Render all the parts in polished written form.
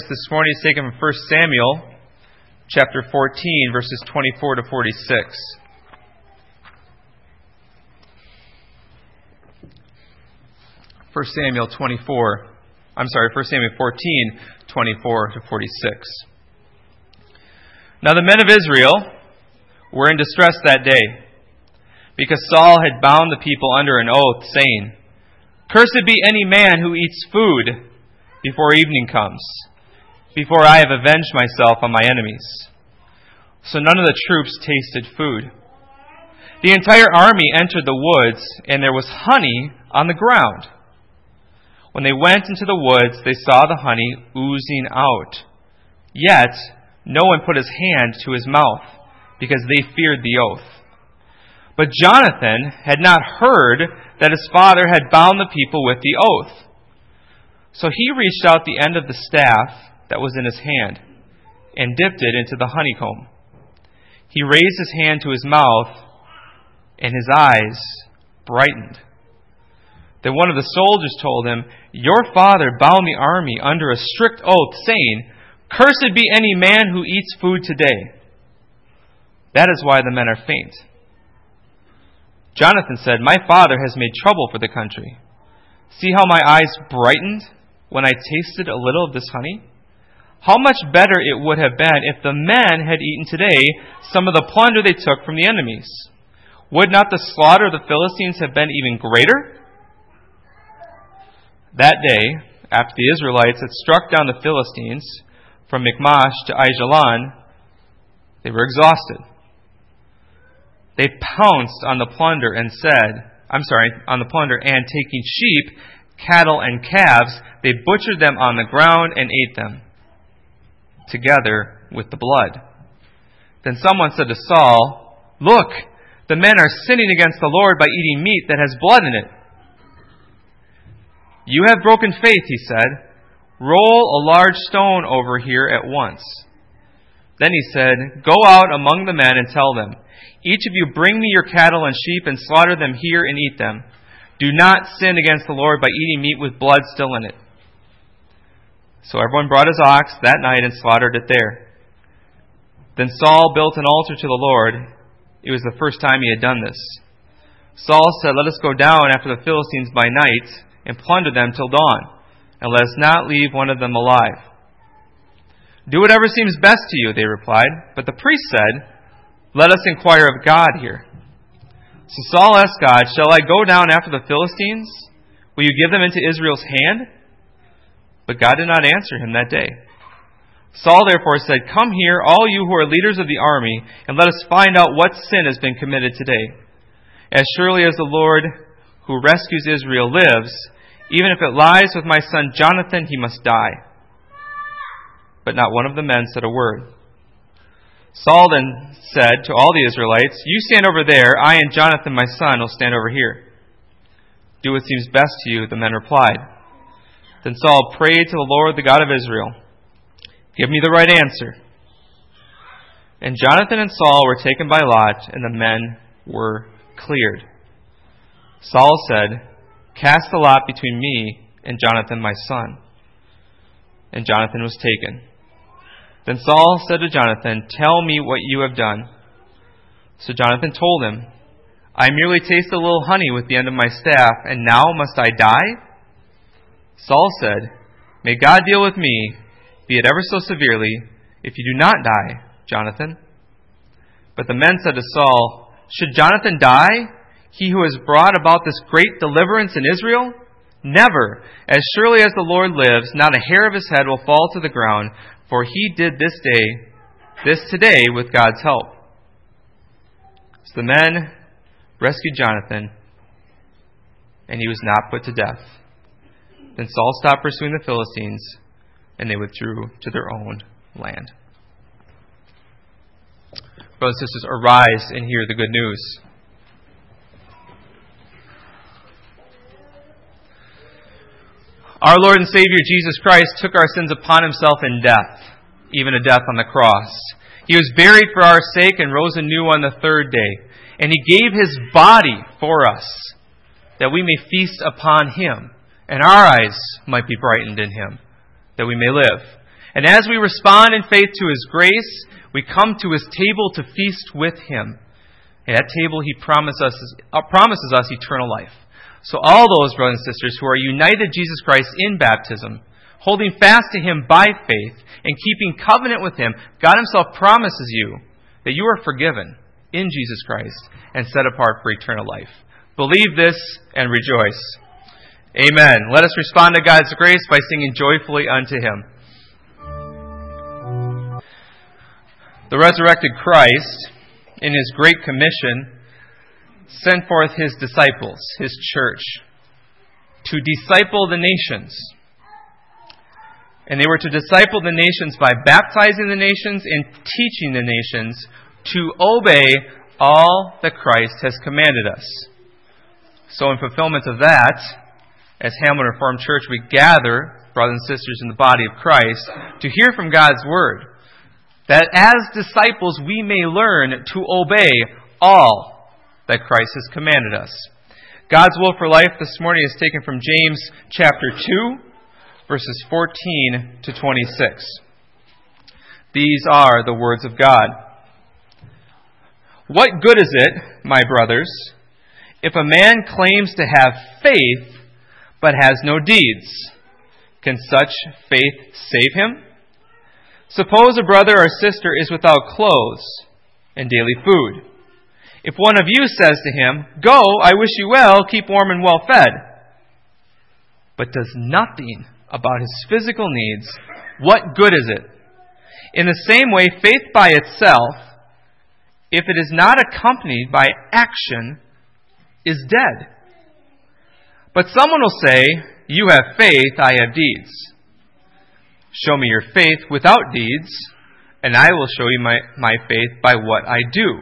This morning is taken from 1 Samuel chapter 14, verses 24 to 46. 1 Samuel 14, 24 to 46. Now the men of Israel were in distress that day, because Saul had bound the people under an oath, saying, "Cursed be any man who eats food before evening comes, before I have avenged myself on my enemies." So none of the troops tasted food. The entire army entered the woods, and there was honey on the ground. When they went into the woods, they saw the honey oozing out. Yet no one put his hand to his mouth, because they feared the oath. But Jonathan had not heard that his father had bound the people with the oath. So he reached out the end of the staff that was in his hand and dipped it into the honeycomb. He raised his hand to his mouth, and his eyes brightened. Then one of the soldiers told him, "Your father bound the army under a strict oath, saying, 'Cursed be any man who eats food today.' That is why the men are faint." Jonathan said, "My father has made trouble for the country. See how my eyes brightened when I tasted a little of this honey? How much better it would have been if the men had eaten today some of the plunder they took from the enemies. Would not the slaughter of the Philistines have been even greater?" That day, after the Israelites had struck down the Philistines from Michmash to Aijalon, they were exhausted. They pounced on the plunder and taking sheep, cattle, and calves, they butchered them on the ground and ate them, together with the blood. Then someone said to Saul, "Look, the men are sinning against the Lord by eating meat that has blood in it." "You have broken faith," he said. "Roll a large stone over here at once." Then he said, "Go out among the men and tell them, 'Each of you bring me your cattle and sheep and slaughter them here and eat them. Do not sin against the Lord by eating meat with blood still in it.' So everyone brought his ox that night and slaughtered it there. Then Saul built an altar to the Lord. It was the first time he had done this. Saul said, 'Let us go down after the Philistines by night and plunder them till dawn, and let us not leave one of them alive.' 'Do whatever seems best to you,' they replied. But the priest said, 'Let us inquire of God here.' So Saul asked God, 'Shall I go down after the Philistines? Will you give them into Israel's hand?' But God did not answer him that day. Saul therefore said, 'Come here, all you who are leaders of the army, and let us find out what sin has been committed today. As surely as the Lord who rescues Israel lives, even if it lies with my son Jonathan, he must die.' But not one of the men said a word. Saul then said to all the Israelites, 'You stand over there, I and Jonathan my son will stand over here.' 'Do what seems best to you,' the men replied. Then Saul prayed to the Lord, the God of Israel, 'Give me the right answer.' And Jonathan and Saul were taken by lot, and the men were cleared. Saul said, 'Cast the lot between me and Jonathan my son.' And Jonathan was taken. Then Saul said to Jonathan, 'Tell me what you have done.' So Jonathan told him, 'I merely tasted a little honey with the end of my staff, and now must I die?' Saul said, 'May God deal with me, be it ever so severely, if you do not die, Jonathan.' But the men said to Saul, 'Should Jonathan die, he who has brought about this great deliverance in Israel? Never! As surely as the Lord lives, not a hair of his head will fall to the ground, for he did this today with God's help.' So the men rescued Jonathan, and he was not put to death. Then Saul stopped pursuing the Philistines, and they withdrew to their own land." Brothers and sisters, arise and hear the good news. Our Lord and Savior Jesus Christ took our sins upon himself in death, even a death on the cross. He was buried for our sake and rose anew on the third day. And he gave his body for us, that we may feast upon him, and our eyes might be brightened in him, that we may live. And as we respond in faith to His grace, we come to His table to feast with Him. At that table, He promises us eternal life. So all those brothers and sisters who are united to Jesus Christ in baptism, holding fast to Him by faith, and keeping covenant with Him, God Himself promises you that you are forgiven in Jesus Christ and set apart for eternal life. Believe this and rejoice. Amen. Let us respond to God's grace by singing joyfully unto Him. The resurrected Christ, in His great commission, sent forth His disciples, His church, to disciple the nations. And they were to disciple the nations by baptizing the nations and teaching the nations to obey all that Christ has commanded us. So in fulfillment of that, as Hamilton Reformed Church, we gather, brothers and sisters in the body of Christ, to hear from God's Word, that as disciples we may learn to obey all that Christ has commanded us. God's will for life this morning is taken from James chapter 2, verses 14 to 26. These are the words of God. What good is it, my brothers, if a man claims to have faith but has no deeds? Can such faith save him? Suppose a brother or sister is without clothes and daily food. If one of you says to him, "Go, I wish you well, keep warm and well fed," but does nothing about his physical needs, what good is it? In the same way, faith by itself, if it is not accompanied by action, is dead. But someone will say, "You have faith, I have deeds." Show me your faith without deeds, and I will show you my faith by what I do.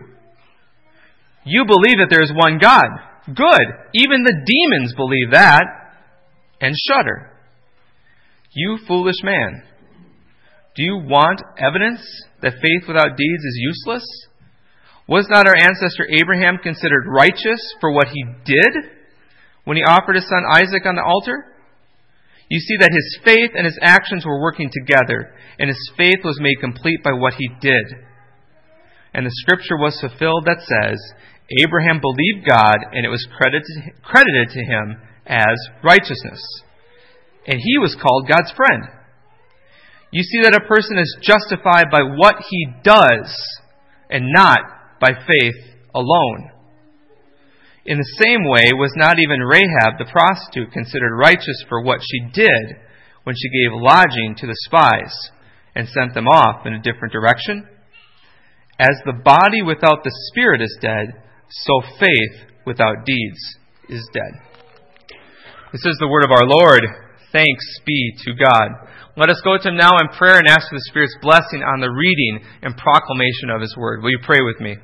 You believe that there is one God. Good. Even the demons believe that and shudder. You foolish man. Do you want evidence that faith without deeds is useless? Was not our ancestor Abraham considered righteous for what he did when he offered his son Isaac on the altar? You see that his faith and his actions were working together, and his faith was made complete by what he did. And the scripture was fulfilled that says, Abraham believed God, and it was credited to him as righteousness. And he was called God's friend. You see that a person is justified by what he does, and not by faith alone. In the same way, was not even Rahab the prostitute considered righteous for what she did when she gave lodging to the spies and sent them off in a different direction? As the body without the spirit is dead, so faith without deeds is dead. This is the word of our Lord. Thanks be to God. Let us go to Him now in prayer and ask for the Spirit's blessing on the reading and proclamation of His word. Will you pray with me?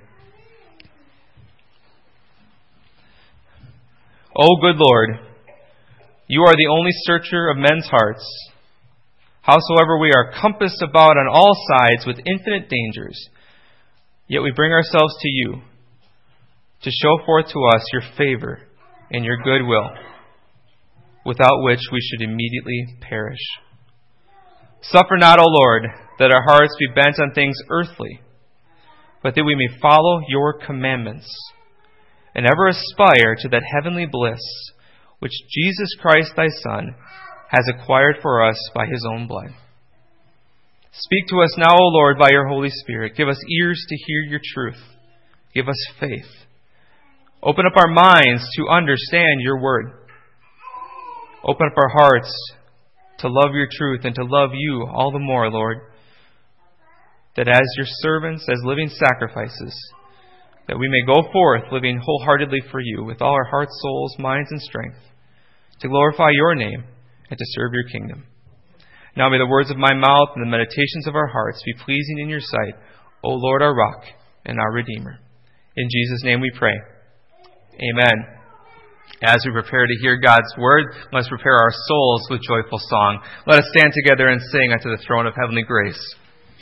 O good Lord, You are the only searcher of men's hearts. Howsoever we are compassed about on all sides with infinite dangers, yet we bring ourselves to You to show forth to us Your favor and Your goodwill, without which we should immediately perish. Suffer not, O Lord, that our hearts be bent on things earthly, but that we may follow Your commandments, and ever aspire to that heavenly bliss which Jesus Christ Thy Son has acquired for us by His own blood. Speak to us now, O Lord, by Your Holy Spirit. Give us ears to hear Your truth. Give us faith. Open up our minds to understand Your word. Open up our hearts to love Your truth and to love You all the more, Lord, that as Your servants, as living sacrifices, that we may go forth living wholeheartedly for You with all our hearts, souls, minds, and strength, to glorify Your name and to serve Your kingdom. Now may the words of my mouth and the meditations of our hearts be pleasing in Your sight, O Lord, our rock and our Redeemer. In Jesus' name we pray. Amen. As we prepare to hear God's word, let us prepare our souls with joyful song. Let us stand together and sing unto the throne of heavenly grace.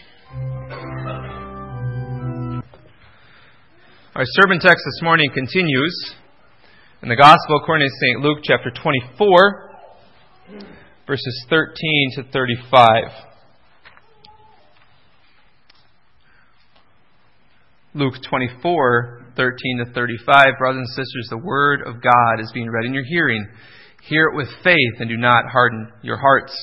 Our sermon text this morning continues in the Gospel according to St. Luke chapter 24, verses 13 to 35. Luke 24:13-35. Brothers and sisters, the Word of God is being read in your hearing. Hear it with faith and do not harden your hearts.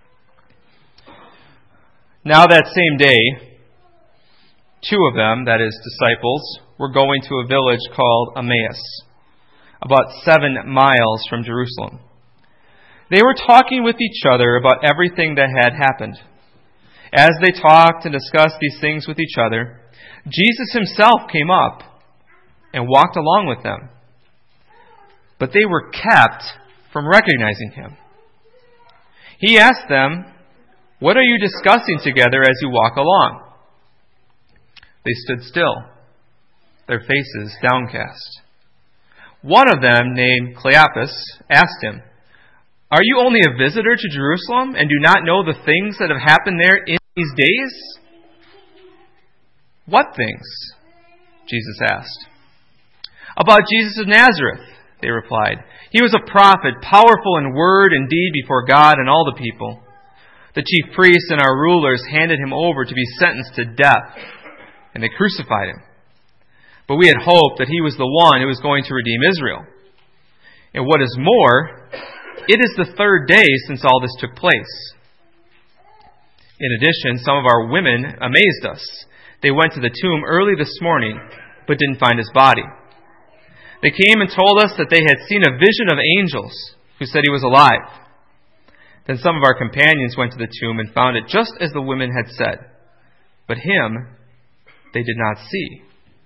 Now that same day, two of them, that is, disciples, were going to a village called Emmaus, about 7 miles from Jerusalem. They were talking with each other about everything that had happened. As they talked and discussed these things with each other, Jesus himself came up and walked along with them. But they were kept from recognizing him. He asked them, "What are you discussing together as you walk along?" They stood still, their faces downcast. One of them, named Cleopas, asked him, "Are you only a visitor to Jerusalem and do not know the things that have happened there in these days?" "What things?" Jesus asked. "About Jesus of Nazareth," they replied. "He was a prophet, powerful in word and deed before God and all the people. The chief priests and our rulers handed him over to be sentenced to death, and they crucified him. But we had hoped that he was the one who was going to redeem Israel. And what is more, it is the 3rd day since all this took place." In addition, some of our women amazed us. They went to the tomb early this morning, but didn't find his body. They came and told us that they had seen a vision of angels who said he was alive. Then some of our companions went to the tomb and found it just as the women had said, but him they did not see.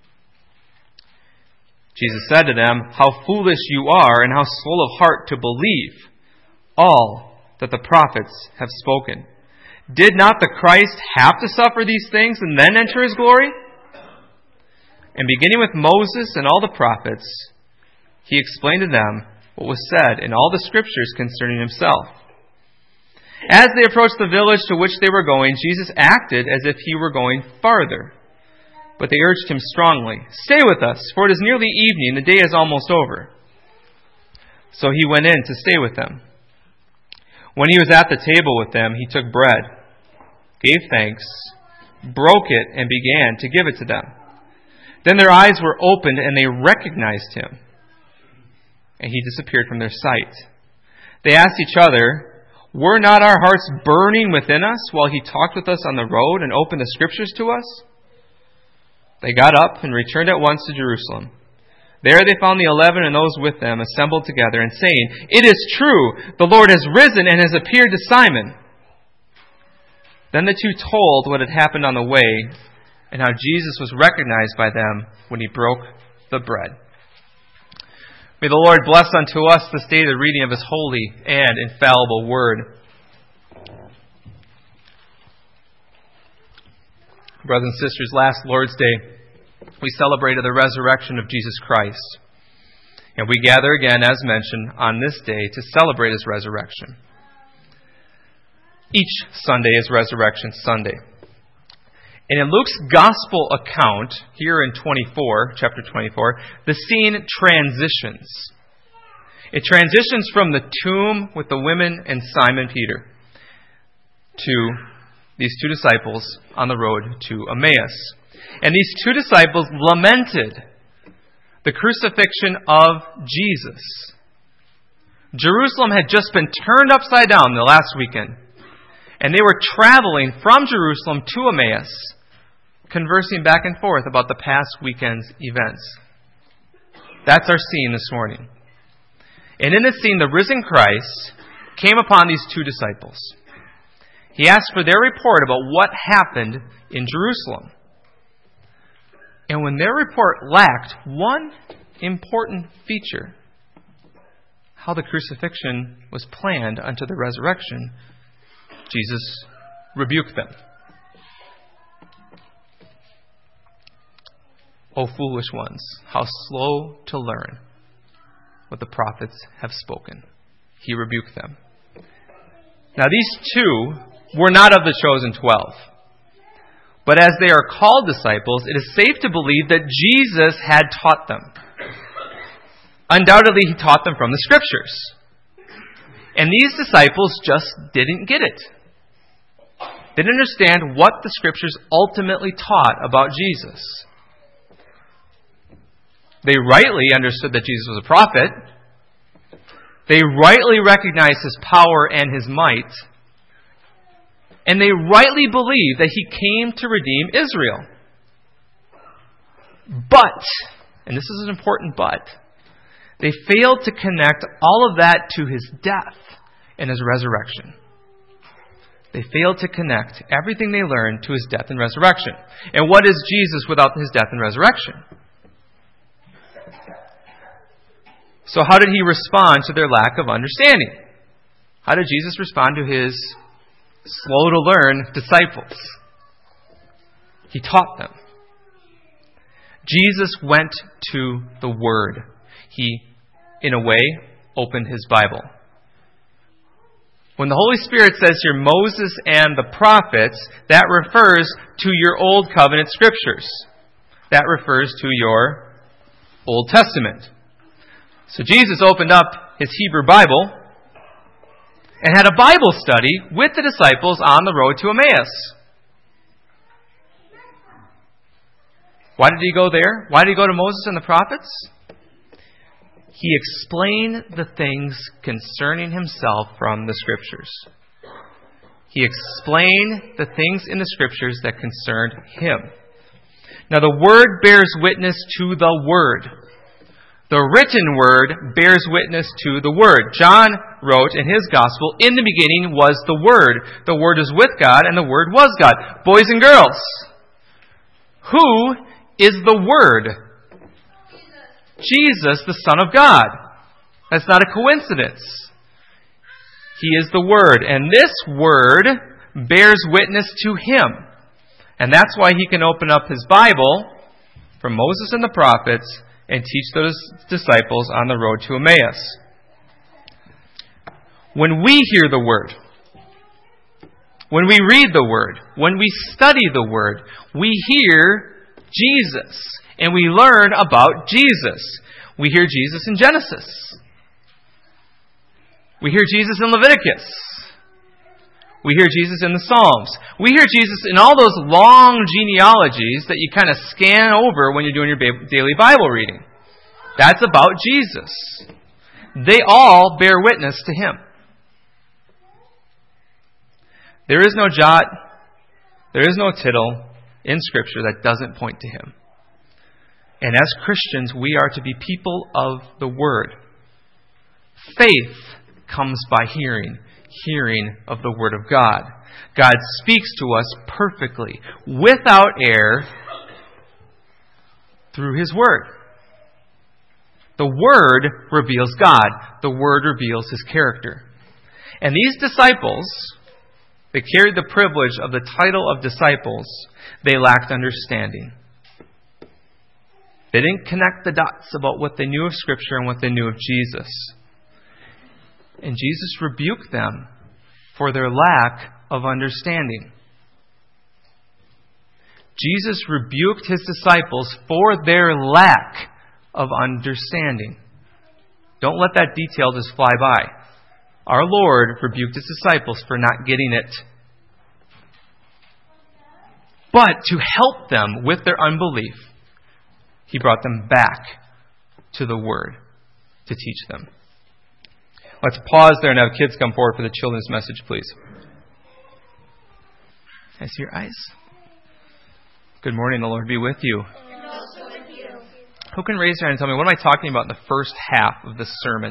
Jesus said to them, "How foolish you are and how slow of heart to believe all that the prophets have spoken. Did not the Christ have to suffer these things and then enter his glory?" And beginning with Moses and all the prophets, he explained to them what was said in all the scriptures concerning himself. As they approached the village to which they were going, Jesus acted as if he were going farther. But they urged him strongly, "Stay with us, for it is nearly evening, the day is almost over." So he went in to stay with them. When he was at the table with them, he took bread, gave thanks, broke it, and began to give it to them. Then their eyes were opened and they recognized him, and he disappeared from their sight. They asked each other, "Were not our hearts burning within us while he talked with us on the road and opened the scriptures to us?" They got up and returned at once to Jerusalem. There they found the 11 and those with them assembled together and saying, "It is true, the Lord has risen and has appeared to Simon." Then the two told what had happened on the way and how Jesus was recognized by them when he broke the bread. May the Lord bless unto us this day the reading of his holy and infallible word. Brothers and sisters, last Lord's Day, we celebrated the resurrection of Jesus Christ. And we gather again, as mentioned, on this day to celebrate his resurrection. Each Sunday is Resurrection Sunday. And in Luke's gospel account, here in chapter 24, the scene transitions. It transitions from the tomb with the women and Simon Peter to these two disciples on the road to Emmaus. And these two disciples lamented the crucifixion of Jesus. Jerusalem had just been turned upside down the last weekend. And they were traveling from Jerusalem to Emmaus, conversing back and forth about the past weekend's events. That's our scene this morning. And in this scene, the risen Christ came upon these two disciples. He asked for their report about what happened in Jerusalem. And when their report lacked one important feature, how the crucifixion was planned unto the resurrection, Jesus rebuked them. O foolish ones, how slow to learn what the prophets have spoken. He rebuked them. Now these two were not of the chosen 12. But as they are called disciples, it is safe to believe that Jesus had taught them. Undoubtedly, he taught them from the Scriptures. And these disciples just didn't get it. They didn't understand what the Scriptures ultimately taught about Jesus. They rightly understood that Jesus was a prophet. They rightly recognized his power and his might. And they rightly believed that he came to redeem Israel. But, and this is an important but, they failed to connect all of that to his death and his resurrection. They failed to connect everything they learned to his death and resurrection. And what is Jesus without his death and resurrection? So how did he respond to their lack of understanding? How did Jesus respond to his slow-to-learn disciples? He taught them. Jesus went to the Word. He, in a way, opened his Bible. When the Holy Spirit says here, Moses and the prophets, that refers to your Old Covenant scriptures. That refers to your Old Testament. So Jesus opened up his Hebrew Bible and had a Bible study with the disciples on the road to Emmaus. Why did he go there? Why did he go to Moses and the prophets? He explained the things concerning himself from the Scriptures. He explained the things in the Scriptures that concerned him. Now the Word bears witness to the Word. The written Word bears witness to the Word. John wrote in his Gospel, in the beginning was the Word. The Word is with God, and the Word was God. Boys and girls, who is the Word? Jesus, the Son of God. That's not a coincidence. He is the Word, and this Word bears witness to him. And that's why he can open up his Bible from Moses and the prophets and teach those disciples on the road to Emmaus. When we hear the Word, when we read the Word, when we study the Word, we hear Jesus. And we learn about Jesus. We hear Jesus in Genesis. We hear Jesus in Leviticus. We hear Jesus in the Psalms. We hear Jesus in all those long genealogies that you kind of scan over when you're doing your daily Bible reading. That's about Jesus. They all bear witness to him. There is no jot, there is no tittle in Scripture that doesn't point to him. And as Christians, we are to be people of the Word. Faith comes by hearing of the Word of God. God speaks to us perfectly, without error, through his Word. The Word reveals God. The Word reveals his character. And these disciples, they carried the privilege of the title of disciples. They lacked understanding. They didn't connect the dots about what they knew of Scripture and what they knew of Jesus. And Jesus rebuked them for their lack of understanding. Jesus rebuked his disciples for their lack of understanding. Don't let that detail just fly by. Our Lord rebuked his disciples for not getting it. But to help them with their unbelief, he brought them back to the Word to teach them. Let's pause there and have kids come forward for the children's message, please. Can I see your eyes? Good morning, the Lord be with you. And also with you. Who can raise their hand and tell me, what am I talking about in the first half of this sermon?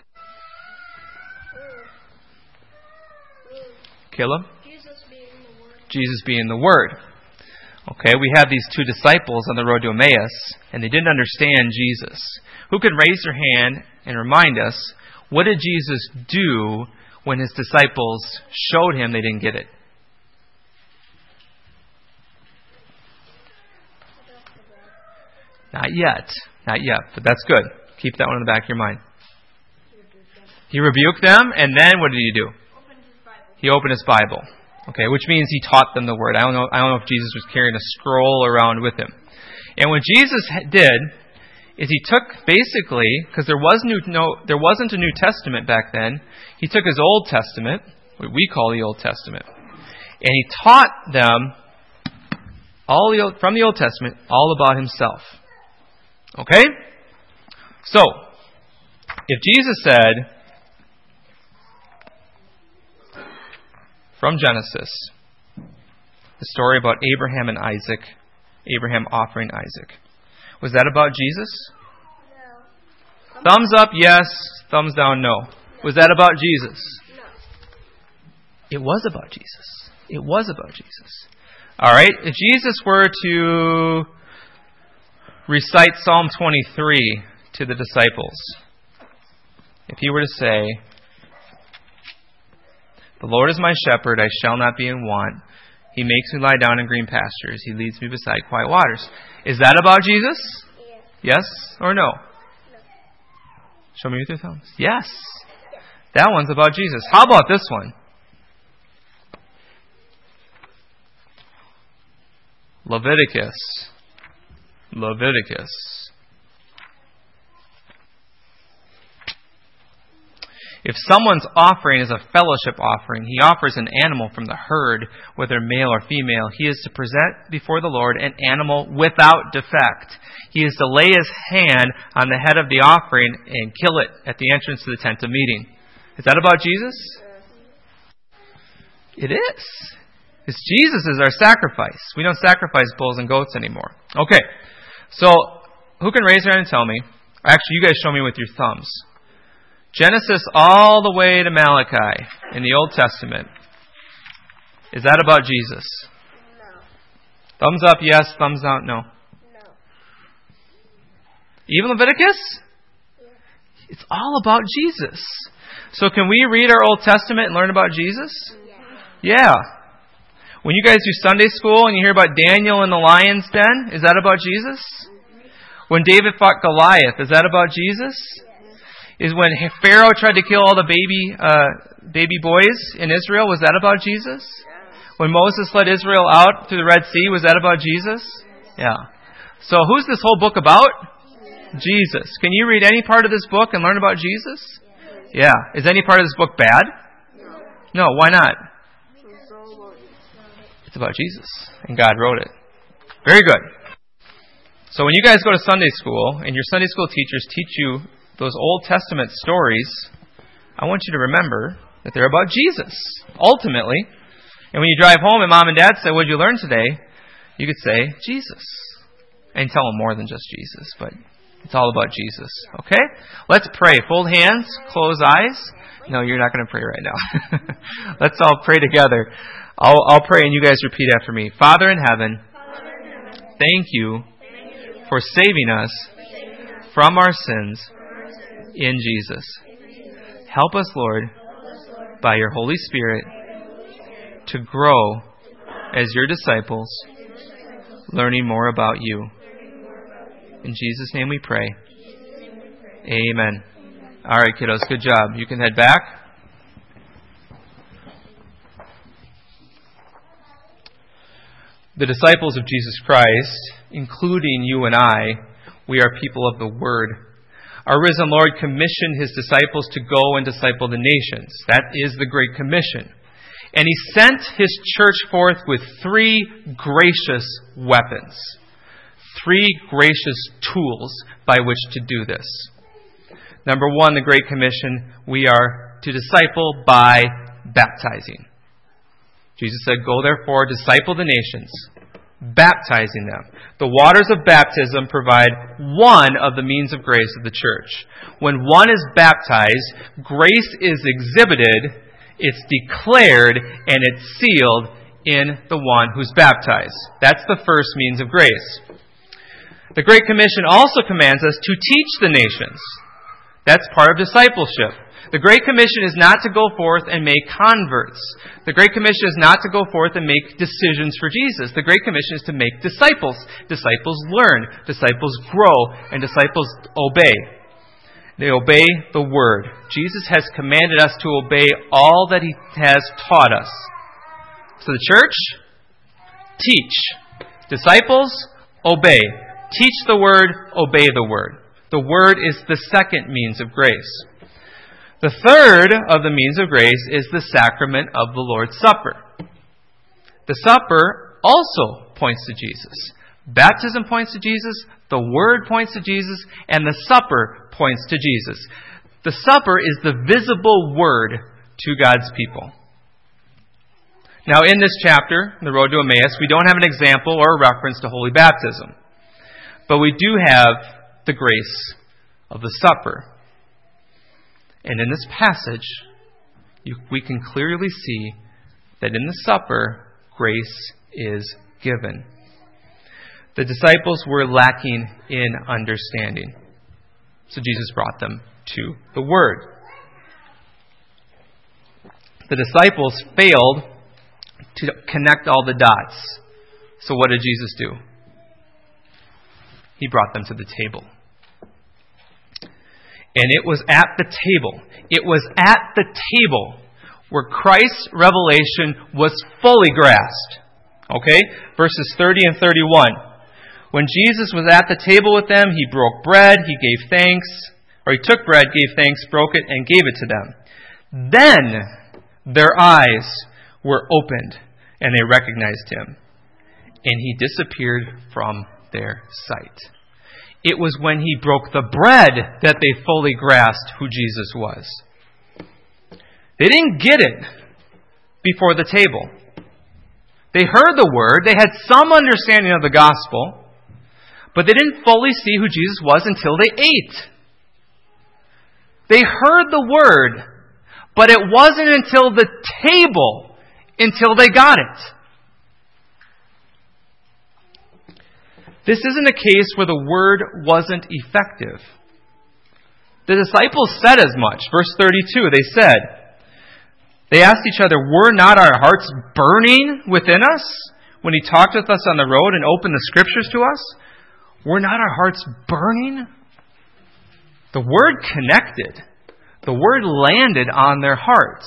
Caleb? Jesus being the Word. Okay, we have these two disciples on the road to Emmaus, and they didn't understand Jesus. Who could raise their hand and remind us, what did Jesus do when his disciples showed him they didn't get it? Not yet, but that's good. Keep that one in the back of your mind. He rebuked them, and then what did he do? He opened his Bible. Okay, which means he taught them the Word. I don't know if Jesus was carrying a scroll around with him. And what Jesus did is he took basically, because there wasn't a New Testament back then, he took his Old Testament, what we call the Old Testament, and he taught them from the Old Testament all about himself. Okay? So, if Jesus said, from Genesis, the story about Abraham and Isaac, Abraham offering Isaac, was that about Jesus? No. Thumbs up, yes. Thumbs down, no. Was that about Jesus? No. It was about Jesus. It was about Jesus. All right. If Jesus were to recite Psalm 23 to the disciples, if he were to say, "The Lord is my shepherd, I shall not be in want. He makes me lie down in green pastures. He leads me beside quiet waters." Is that about Jesus? Yes or no? Show me with your thumbs. Yes. That one's about Jesus. How about this one? Leviticus. If someone's offering is a fellowship offering, he offers an animal from the herd, whether male or female. He is to present before the Lord an animal without defect. He is to lay his hand on the head of the offering and kill it at the entrance to the tent of meeting. Is that about Jesus? It is. It's Jesus is our sacrifice. We don't sacrifice bulls and goats anymore. Okay, so who can raise their hand and tell me? Actually, you guys show me with your thumbs. Genesis all the way to Malachi in the Old Testament. Is that about Jesus? No. Thumbs up, yes. Thumbs down, no. No. Even Leviticus? Yeah. It's all about Jesus. So can we read our Old Testament and learn about Jesus? Yeah. When you guys do Sunday school and you hear about Daniel in the lion's den, is that about Jesus? When David fought Goliath, is that about Jesus? Is when Pharaoh tried to kill all the baby boys in Israel, was that about Jesus? When Moses led Israel out through the Red Sea, was that about Jesus? Yeah. So who's this whole book about? Jesus. Can you read any part of this book and learn about Jesus? Yeah. Is any part of this book bad? No. Why not? It's about Jesus, and God wrote it. Very good. So when you guys go to Sunday school, and your Sunday school teachers teach you those Old Testament stories, I want you to remember that they're about Jesus, ultimately. And when you drive home and Mom and Dad say, "What did you learn today?" you could say, "Jesus." And tell them more than just Jesus, but it's all about Jesus. Okay? Let's pray. Fold hands, close eyes. No, you're not going to pray right now. Let's all pray together. I'll pray and you guys repeat after me. Father in heaven, thank you for saving us from our sins in Jesus. Help us, Lord, by your Holy Spirit, to grow as your disciples, learning more about you. In Jesus' name we pray. Amen. All right, kiddos, good job. You can head back. The disciples of Jesus Christ, including you and I, we are people of the Word. Our risen Lord commissioned His disciples to go and disciple the nations. That is the Great Commission. And He sent His church forth with three gracious weapons. Three gracious tools by which to do this. Number one, the Great Commission, we are to disciple by baptizing. Jesus said, "Go therefore, disciple the nations, baptizing them." The waters of baptism provide one of the means of grace of the church. When one is baptized, grace is exhibited, it's declared, and it's sealed in the one who's baptized. That's the first means of grace. The Great Commission also commands us to teach the nations. That's part of discipleship. The Great Commission is not to go forth and make converts. The Great Commission is not to go forth and make decisions for Jesus. The Great Commission is to make disciples. Disciples learn, disciples grow, and disciples obey. They obey the Word. Jesus has commanded us to obey all that He has taught us. So the church, teach. Disciples, obey. Teach the Word, obey the Word. The Word is the second means of grace. The third of the means of grace is the sacrament of the Lord's Supper. The supper also points to Jesus. Baptism points to Jesus. The the Word points to Jesus, and the supper points to Jesus. The supper is the visible Word to God's people. Now, in this chapter, The Road to Emmaus, we don't have an example or a reference to holy baptism. But we do have the grace of the supper. And in this passage, we can clearly see that in the supper, grace is given. The disciples were lacking in understanding. So Jesus brought them to the Word. The disciples failed to connect all the dots. So what did Jesus do? He brought them to the table. And it was at the table where Christ's revelation was fully grasped. Okay? Verses 30 and 31. When Jesus was at the table with them, he broke bread, he gave thanks, or he took bread, gave thanks, broke it, and gave it to them. Then their eyes were opened, and they recognized him. And he disappeared from their sight. It was when he broke the bread that they fully grasped who Jesus was. They didn't get it before the table. They heard the word, they had some understanding of the gospel, but they didn't fully see who Jesus was until they ate. They heard the word, but it wasn't until the table until they got it. This isn't a case where the word wasn't effective. The disciples said as much. Verse 32, they asked each other, were not our hearts burning within us when he talked with us on the road and opened the scriptures to us? Were not our hearts burning? The word connected. The word landed on their hearts.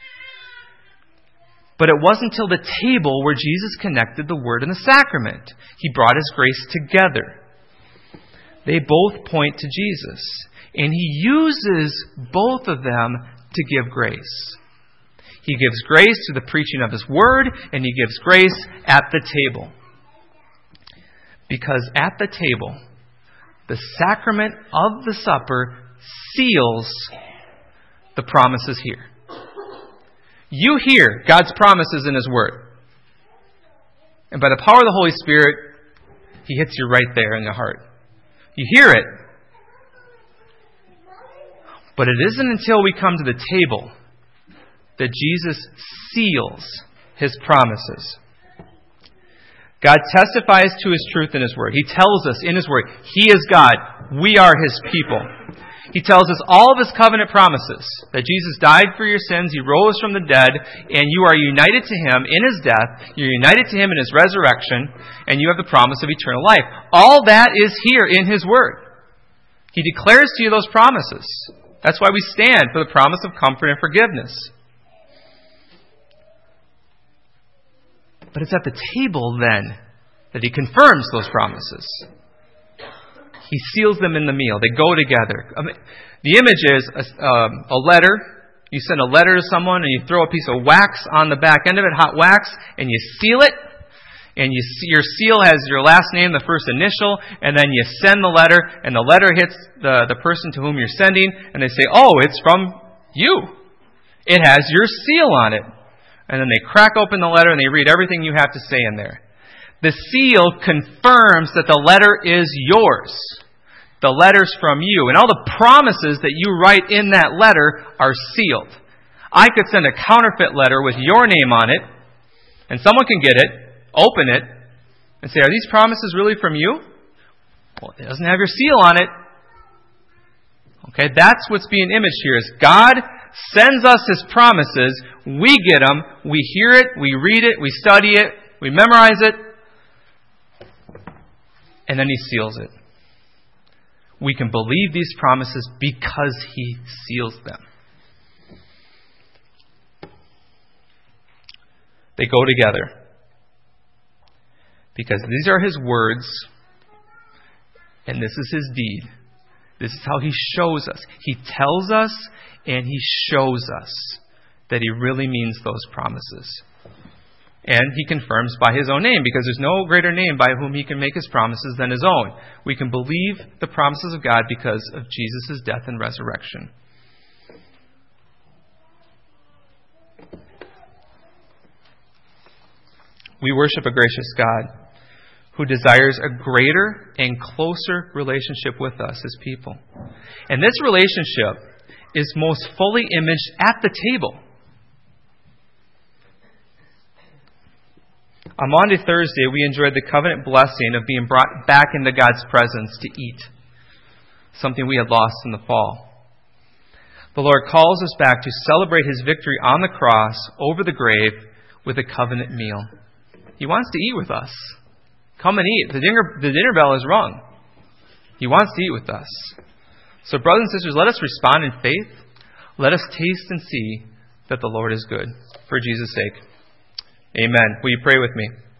But it wasn't until the table where Jesus connected the Word and the sacrament. He brought His grace together. They both point to Jesus. And He uses both of them to give grace. He gives grace through the preaching of His Word, and He gives grace at the table. Because at the table, the sacrament of the supper seals the promises here. You hear God's promises in His Word. And by the power of the Holy Spirit, He hits you right there in the heart. You hear it. But it isn't until we come to the table that Jesus seals His promises. God testifies to His truth in His Word. He tells us in His Word, He is God. We are His people. He tells us all of His covenant promises, that Jesus died for your sins, He rose from the dead, and you are united to Him in His death, you're united to Him in His resurrection, and you have the promise of eternal life. All that is here in His Word. He declares to you those promises. That's why we stand for the promise of comfort and forgiveness. But it's at the table then that He confirms those promises. He seals them in the meal. They go together. The image is a letter. You send a letter to someone and you throw a piece of wax on the back end of it, hot wax, and you seal it. And your seal has your last name, the first initial, and then you send the letter, and the letter hits the person to whom you're sending, and they say, oh, it's from you. It has your seal on it. And then they crack open the letter and they read everything you have to say in there. The seal confirms that the letter is yours. The letter's from you. And all the promises that you write in that letter are sealed. I could send a counterfeit letter with your name on it, and someone can get it, open it, and say, are these promises really from you? Well, it doesn't have your seal on it. Okay, that's what's being imaged here, is God sends us His promises, we get them, we hear it, we read it, we study it, we memorize it, and then He seals it. We can believe these promises because He seals them. They go together. Because these are His words, and this is His deed. This is how He shows us. He tells us, and He shows us that He really means those promises. And he confirms by his own name, because there's no greater name by whom he can make his promises than his own. We can believe the promises of God because of Jesus' death and resurrection. We worship a gracious God who desires a greater and closer relationship with us as people. And this relationship is most fully imaged at the table. On Maundy Thursday, we enjoyed the covenant blessing of being brought back into God's presence to eat, something we had lost in the fall. The Lord calls us back to celebrate His victory on the cross over the grave with a covenant meal. He wants to eat with us. Come and eat. The dinner bell is rung. He wants to eat with us. So brothers and sisters, let us respond in faith. Let us taste and see that the Lord is good. For Jesus' sake. Amen. Will you pray with me?